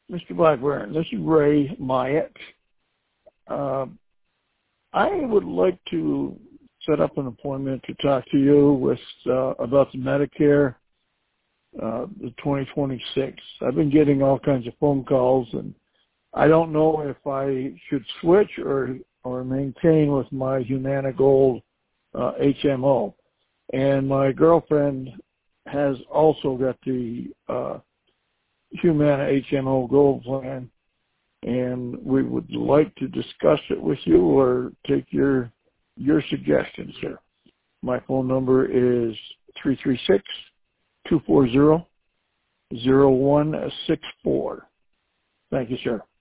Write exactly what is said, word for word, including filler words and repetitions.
Mister Blackburn, this is Ray Myatt. Uh, I would like to set up an appointment to talk to you with uh, about the Medicare, uh, the twenty twenty-six. I've been getting all kinds of phone calls, and I don't know if I should switch or or maintain with my Humana Gold uh, H M O. And my girlfriend has also got the uh, Humana H M O Gold plan, and we would like to discuss it with you or take your your suggestions, sir. My phone number is three three six, two four zero, zero one six four. Thank you, sir.